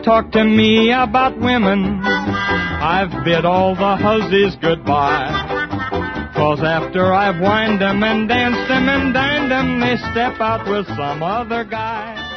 talk to me about women, I've bid all the hussies goodbye. 'Cause after I've wined 'em and danced 'em and dined 'em, they step out with some other guy.